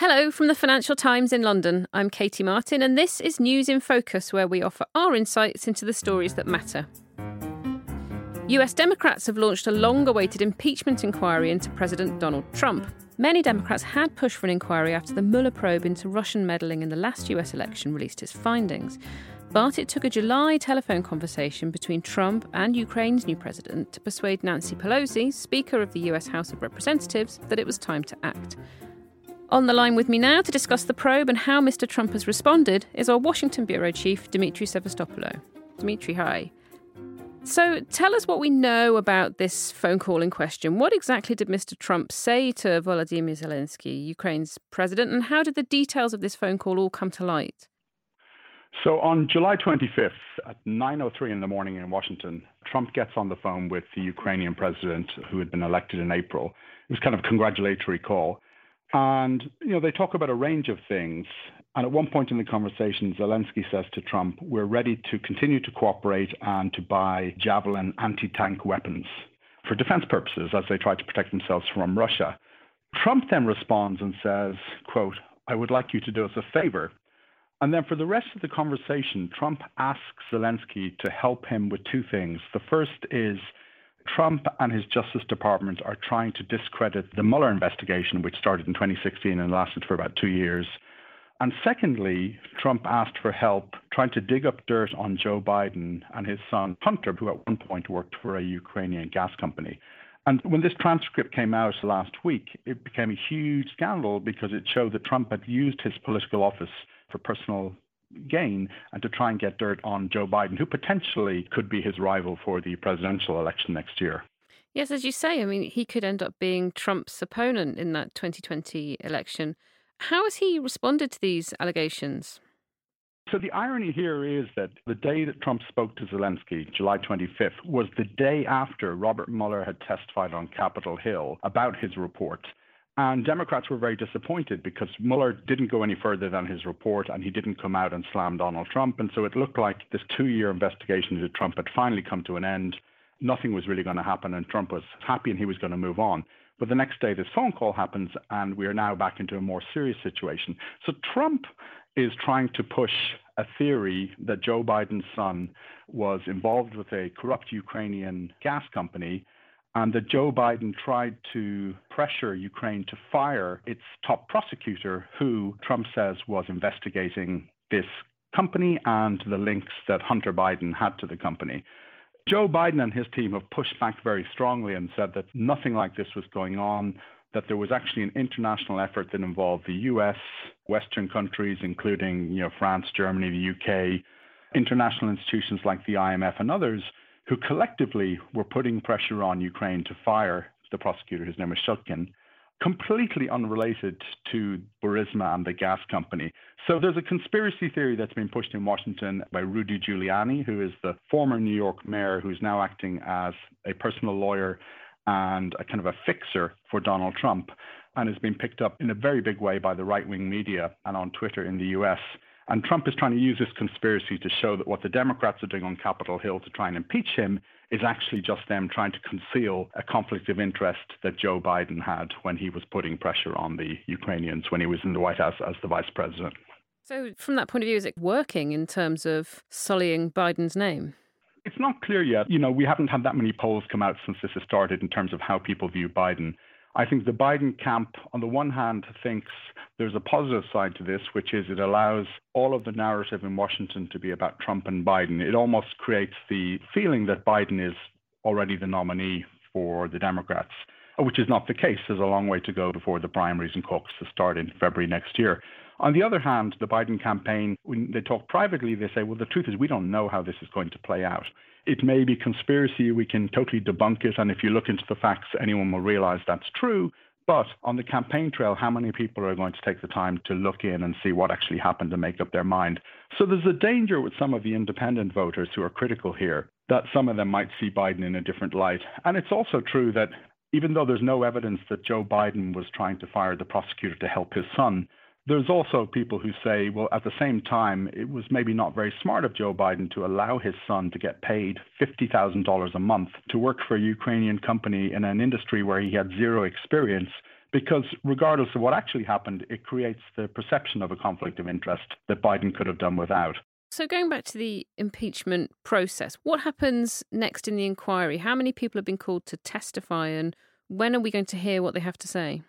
Hello from the Financial Times in London. I'm Katie Martin, and this is News in Focus, where we offer our insights into the stories that matter. US Democrats have launched a long-awaited impeachment inquiry into President Donald Trump. Many Democrats had pushed for an inquiry after the Mueller probe into Russian meddling in the last US election released its findings. But it took a July telephone conversation between Trump and Ukraine's new president to persuade Nancy Pelosi, Speaker of the US House of Representatives, that it was time to act. On the line with me now to discuss the probe and how Mr. Trump has responded is our Washington Bureau Chief, Dimitri Sevastopoulou. Dimitri, hi. So tell us what we know about this phone call in question. What exactly did Mr. Trump say to Volodymyr Zelensky, Ukraine's president, and how did the details of this phone call all come to light? So on July 25th at 9:03 in the morning in Washington, Trump gets on the phone with the Ukrainian president who had been elected in April. It was kind of a congratulatory call. And, they talk about a range of things. And at one point in the conversation, Zelensky says to Trump, we're ready to continue to cooperate and to buy Javelin anti-tank weapons for defense purposes as they try to protect themselves from Russia. Trump then responds and says, quote, I would like you to do us a favor. And then for the rest of the conversation, Trump asks Zelensky to help him with two things. The first is Trump and his Justice Department are trying to discredit the Mueller investigation, which started in 2016 and lasted for about 2 years. And secondly, Trump asked for help trying to dig up dirt on Joe Biden and his son, Hunter, who at one point worked for a Ukrainian gas company. And when this transcript came out last week, it became a huge scandal because it showed that Trump had used his political office for personal gain and to try and get dirt on Joe Biden, who potentially could be his rival for the presidential election next year. Yes, as you say, he could end up being Trump's opponent in that 2020 election. How has he responded to these allegations? So the irony here is that the day that Trump spoke to Zelensky, July 25th, was the day after Robert Mueller had testified on Capitol Hill about his report. And Democrats were very disappointed because Mueller didn't go any further than his report and he didn't come out and slam Donald Trump. And so it looked like this 2-year investigation into Trump had finally come to an end. Nothing was really going to happen and Trump was happy and he was going to move on. But the next day, this phone call happens and we are now back into a more serious situation. So Trump is trying to push a theory that Joe Biden's son was involved with a corrupt Ukrainian gas company and that Joe Biden tried to pressure Ukraine to fire its top prosecutor, who Trump says was investigating this company and the links that Hunter Biden had to the company. Joe Biden and his team have pushed back very strongly and said that nothing like this was going on, that there was actually an international effort that involved the US, Western countries, including France, Germany, the UK, international institutions like the IMF and others, who collectively were putting pressure on Ukraine to fire the prosecutor, his name is Shutkin, completely unrelated to Burisma and the gas company. So there's a conspiracy theory that's been pushed in Washington by Rudy Giuliani, who is the former New York mayor who's now acting as a personal lawyer and a kind of a fixer for Donald Trump, and has been picked up in a very big way by the right-wing media and on Twitter in the US. And Trump is trying to use this conspiracy to show that what the Democrats are doing on Capitol Hill to try and impeach him is actually just them trying to conceal a conflict of interest that Joe Biden had when he was putting pressure on the Ukrainians when he was in the White House as the vice president. So from that point of view, is it working in terms of sullying Biden's name? It's not clear yet. We haven't had that many polls come out since this has started in terms of how people view Biden. I think the Biden camp, on the one hand, thinks there's a positive side to this, which is it allows all of the narrative in Washington to be about Trump and Biden. It almost creates the feeling that Biden is already the nominee for the Democrats, which is not the case. There's a long way to go before the primaries and caucuses start in February next year. On the other hand, the Biden campaign, when they talk privately, they say, well, the truth is we don't know how this is going to play out. It may be conspiracy. We can totally debunk it. And if you look into the facts, anyone will realize that's true. But on the campaign trail, how many people are going to take the time to look in and see what actually happened and make up their mind? So there's a danger with some of the independent voters who are critical here that some of them might see Biden in a different light. And it's also true that even though there's no evidence that Joe Biden was trying to fire the prosecutor to help his son, there's also people who say, well, at the same time, it was maybe not very smart of Joe Biden to allow his son to get paid $50,000 a month to work for a Ukrainian company in an industry where he had zero experience because regardless of what actually happened, it creates the perception of a conflict of interest that Biden could have done without. So going back to the impeachment process, what happens next in the inquiry? How many people have been called to testify, and when are we going to hear what they have to say?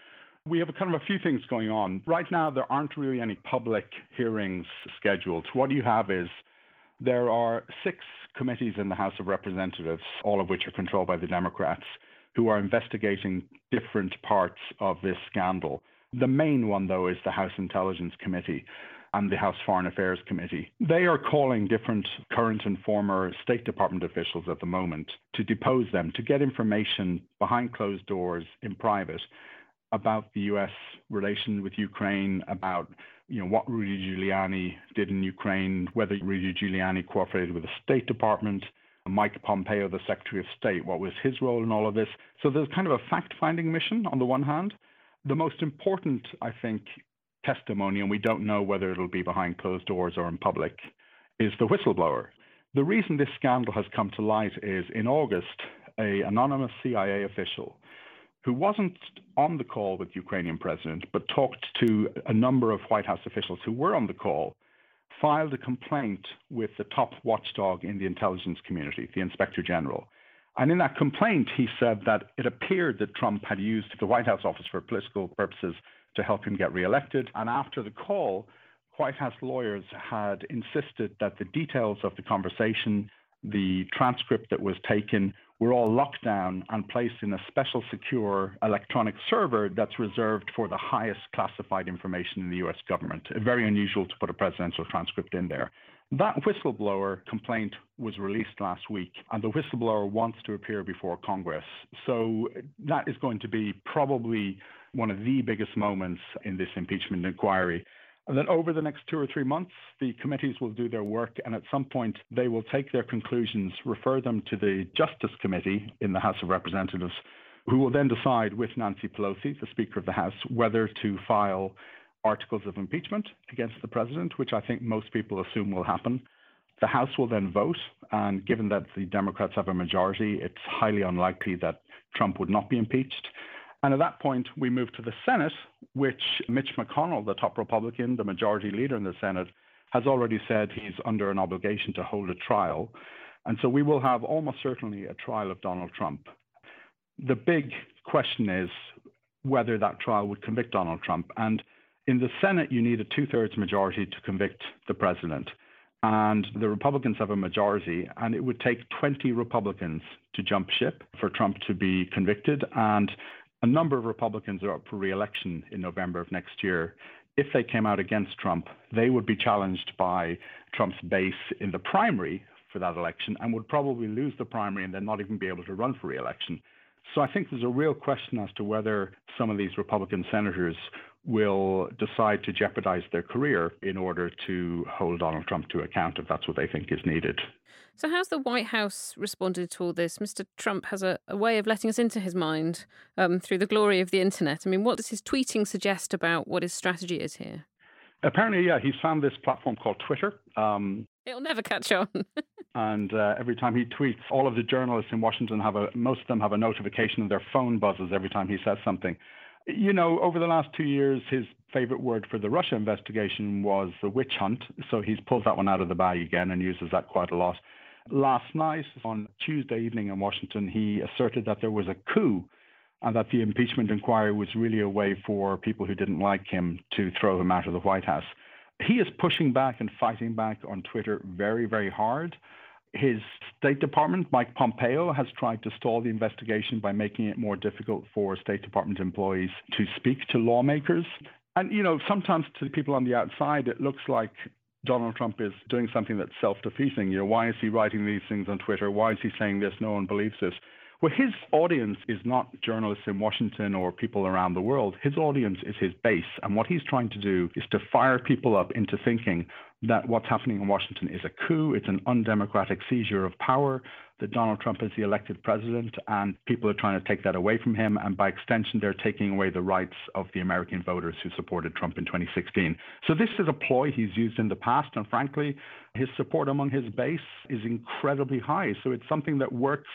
We have a few things going on. Right now, there aren't really any public hearings scheduled. What you have is there are 6 committees in the House of Representatives, all of which are controlled by the Democrats, who are investigating different parts of this scandal. The main one, though, is the House Intelligence Committee and the House Foreign Affairs Committee. They are calling different current and former State Department officials at the moment to depose them, to get information behind closed doors in private about the U.S. relation with Ukraine, about what Rudy Giuliani did in Ukraine, whether Rudy Giuliani cooperated with the State Department, Mike Pompeo, the Secretary of State, what was his role in all of this. So there's kind of a fact-finding mission on the one hand. The most important, I think, testimony, and we don't know whether it'll be behind closed doors or in public, is the whistleblower. The reason this scandal has come to light is in August, an anonymous CIA official who wasn't on the call with the Ukrainian president, but talked to a number of White House officials who were on the call, filed a complaint with the top watchdog in the intelligence community, the Inspector General. And in that complaint, he said that it appeared that Trump had used the White House office for political purposes to help him get reelected. And after the call, White House lawyers had insisted that the details of the conversation, the transcript that was taken, were all locked down and placed in a special secure electronic server that's reserved for the highest classified information in the U.S. government. Very unusual to put a presidential transcript in there. That whistleblower complaint was released last week, and the whistleblower wants to appear before Congress. So that is going to be probably one of the biggest moments in this impeachment inquiry. And then over the next 2 or 3 months, the committees will do their work, and at some point they will take their conclusions, refer them to the Justice Committee in the House of Representatives, who will then decide with Nancy Pelosi, the Speaker of the House, whether to file articles of impeachment against the president, which I think most people assume will happen. The House will then vote, and given that the Democrats have a majority, it's highly unlikely that Trump would not be impeached. And at that point, we move to the Senate, which Mitch McConnell, the top Republican, the majority leader in the Senate, has already said he's under an obligation to hold a trial. And so we will have almost certainly a trial of Donald Trump. The big question is whether that trial would convict Donald Trump. And in the Senate, you need a 2/3 majority to convict the president. And the Republicans have a majority, and it would take 20 Republicans to jump ship for Trump to be convicted. And a number of Republicans are up for re-election in November of next year. If they came out against Trump, they would be challenged by Trump's base in the primary for that election and would probably lose the primary and then not even be able to run for re-election. So I think there's a real question as to whether some of these Republican senators will decide to jeopardize their career in order to hold Donald Trump to account if that's what they think is needed. So how's the White House responded to all this? Mr. Trump has a way of letting us into his mind through the glory of the internet. I mean, what does his tweeting suggest about what his strategy is here? Apparently, yeah, he's found this platform called Twitter. It'll never catch on. And every time he tweets, all of the journalists in Washington most of them have a notification and their phone buzzes every time he says something. Over the last 2 years, his favorite word for the Russia investigation was the witch hunt. So he's pulled that one out of the bag again and uses that quite a lot. Last night, on Tuesday evening in Washington, he asserted that there was a coup and that the impeachment inquiry was really a way for people who didn't like him to throw him out of the White House. He is pushing back and fighting back on Twitter very, very hard. His State Department, Mike Pompeo, has tried to stall the investigation by making it more difficult for State Department employees to speak to lawmakers. And, sometimes to people on the outside, it looks like Donald Trump is doing something that's self-defeating. Why is he writing these things on Twitter? Why is he saying this? No one believes this. Well, his audience is not journalists in Washington or people around the world. His audience is his base. And what he's trying to do is to fire people up into thinking that what's happening in Washington is a coup, it's an undemocratic seizure of power, that Donald Trump is the elected president, and people are trying to take that away from him. And by extension, they're taking away the rights of the American voters who supported Trump in 2016. So this is a ploy he's used in the past. And frankly, his support among his base is incredibly high. So it's something that works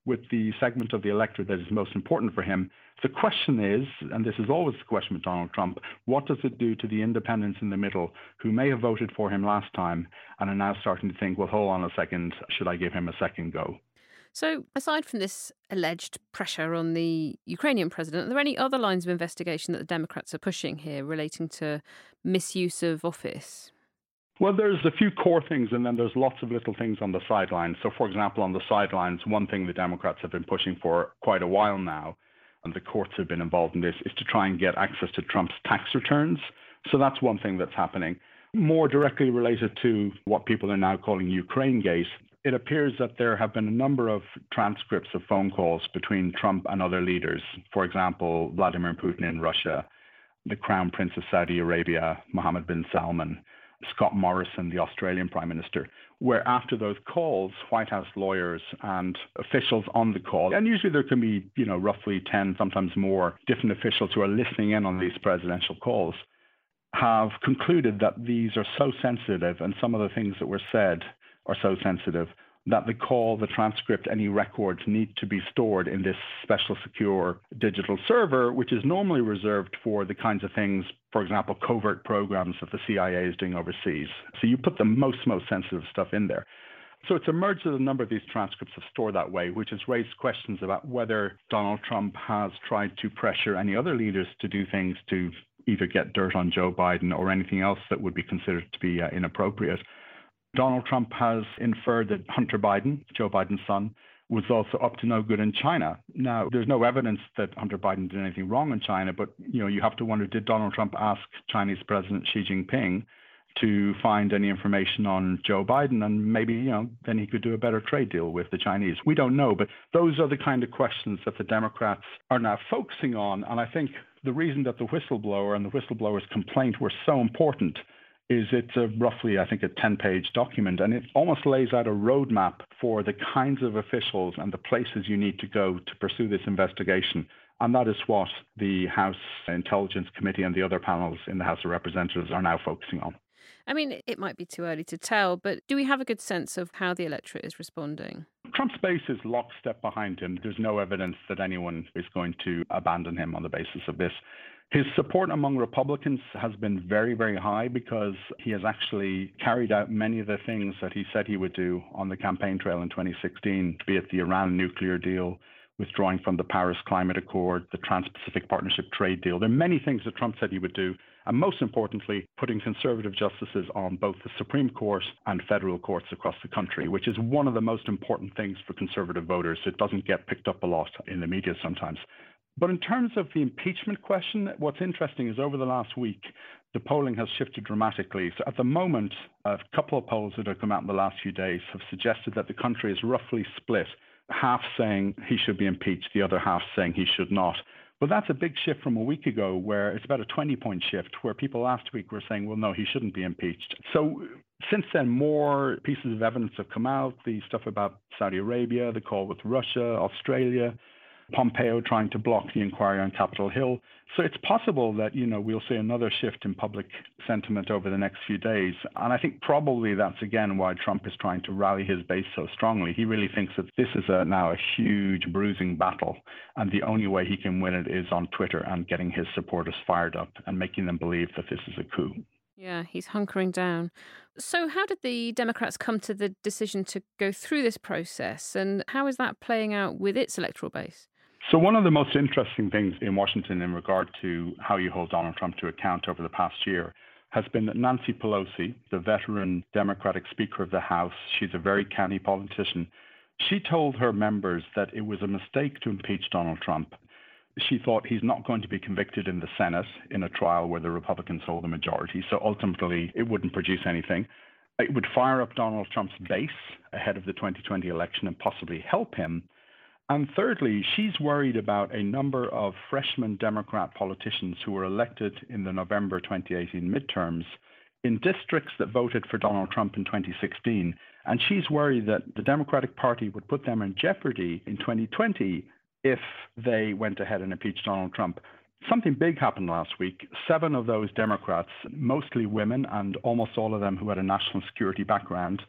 with the segment of the electorate that is most important for him. The question is, and this is always the question with Donald Trump, what does it do to the independents in the middle who may have voted for him last time and are now starting to think, well, hold on a second, should I give him a second go? So, aside from this alleged pressure on the Ukrainian president, are there any other lines of investigation that the Democrats are pushing here relating to misuse of office? Well, there's a few core things, and then there's lots of little things on the sidelines. So, for example, on the sidelines, one thing the Democrats have been pushing for quite a while now, and the courts have been involved in this, is to try and get access to Trump's tax returns. So that's one thing that's happening. More directly related to what people are now calling Ukraine Gate, it appears that there have been a number of transcripts of phone calls between Trump and other leaders. For example, Vladimir Putin in Russia, the Crown Prince of Saudi Arabia, Mohammed bin Salman, Scott Morrison, the Australian Prime Minister, where after those calls, White House lawyers and officials on the call, and usually there can be, roughly 10, sometimes more, different officials who are listening in on these presidential calls, have concluded that these are so sensitive and some of the things that were said are so sensitive that the call, the transcript, any records need to be stored in this special secure digital server, which is normally reserved for the kinds of things, for example, covert programs that the CIA is doing overseas. So you put the most sensitive stuff in there. So it's emerged that a number of these transcripts have stored that way, which has raised questions about whether Donald Trump has tried to pressure any other leaders to do things to either get dirt on Joe Biden or anything else that would be considered to be inappropriate. Donald Trump has inferred that Hunter Biden, Joe Biden's son, was also up to no good in China. Now, there's no evidence that Hunter Biden did anything wrong in China, but you have to wonder, did Donald Trump ask Chinese President Xi Jinping to find any information on Joe Biden, and maybe, then he could do a better trade deal with the Chinese? We don't know, but those are the kind of questions that the Democrats are now focusing on. And I think the reason that the whistleblower and the whistleblower's complaint were so important is it's roughly, I think, a 10-page document, and it almost lays out a roadmap for the kinds of officials and the places you need to go to pursue this investigation. And that is what the House Intelligence Committee and the other panels in the House of Representatives are now focusing on. I mean, it might be too early to tell, but do we have a good sense of how the electorate is responding? Trump's base is lockstep behind him. There's no evidence that anyone is going to abandon him on the basis of this. His support among Republicans has been very, very high because he has actually carried out many of the things that he said he would do on the campaign trail in 2016, be it the Iran nuclear deal, withdrawing from the Paris Climate Accord, the Trans-Pacific Partnership trade deal. There are many things that Trump said he would do, and most importantly, putting conservative justices on both the Supreme Court and federal courts across the country, which is one of the most important things for conservative voters. It doesn't get picked up a lot in the media sometimes. But in terms of the impeachment question, what's interesting is over the last week, the polling has shifted dramatically. So at the moment, a couple of polls that have come out in the last few days have suggested that the country is roughly split, half saying he should be impeached, the other half saying he should not. But that's a big shift from a week ago, where it's about a 20-point shift, where people last week were saying, well, no, he shouldn't be impeached. So since then, more pieces of evidence have come out, the stuff about Saudi Arabia, the call with Russia, Australia, Pompeo trying to block the inquiry on Capitol Hill. So it's possible that, we'll see another shift in public sentiment over the next few days. And I think probably that's, again, why Trump is trying to rally his base so strongly. He really thinks that this is now a huge bruising battle, and the only way he can win it is on Twitter and getting his supporters fired up and making them believe that this is a coup. Yeah, he's hunkering down. So how did the Democrats come to the decision to go through this process, and how is that playing out with its electoral base? So one of the most interesting things in Washington in regard to how you hold Donald Trump to account over the past year has been that Nancy Pelosi, the veteran Democratic Speaker of the House, she's a very canny politician, she told her members that it was a mistake to impeach Donald Trump. She thought he's not going to be convicted in the Senate in a trial where the Republicans hold the majority, so ultimately it wouldn't produce anything. It would fire up Donald Trump's base ahead of the 2020 election and possibly help him. And thirdly, she's worried about a number of freshman Democrat politicians who were elected in the November 2018 midterms in districts that voted for Donald Trump in 2016. And she's worried that the Democratic Party would put them in jeopardy in 2020 if they went ahead and impeached Donald Trump. Something big happened last week. 7 of those Democrats, mostly women and almost all of them who had a national security background,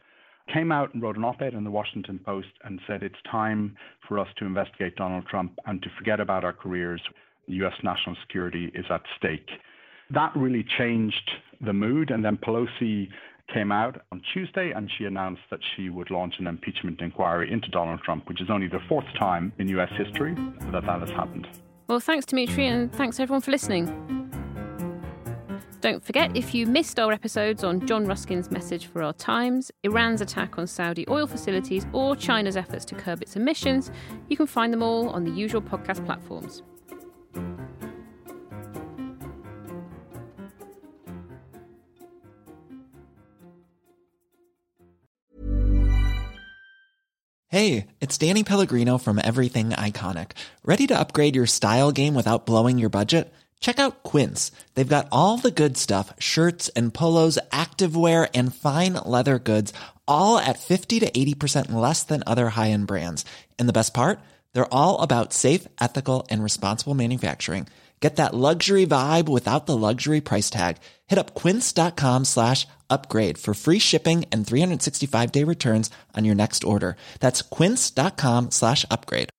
came out and wrote an op-ed in the Washington Post and said it's time for us to investigate Donald Trump and to forget about our careers. U.S. national security is at stake. That really changed the mood, and then Pelosi came out on Tuesday and she announced that she would launch an impeachment inquiry into Donald Trump, which is only the fourth time in U.S. history that has happened. Well, thanks, Dimitri, and thanks everyone for listening. Don't forget, if you missed our episodes on John Ruskin's message for our times, Iran's attack on Saudi oil facilities, or China's efforts to curb its emissions, you can find them all on the usual podcast platforms. Hey, it's Danny Pellegrino from Everything Iconic. Ready to upgrade your style game without blowing your budget? Check out Quince. They've got all the good stuff, shirts and polos, activewear, and fine leather goods, all at 50 to 80% less than other high-end brands. And the best part? They're all about safe, ethical, and responsible manufacturing. Get that luxury vibe without the luxury price tag. Hit up quince.com/upgrade for free shipping and 365-day returns on your next order. That's quince.com/upgrade.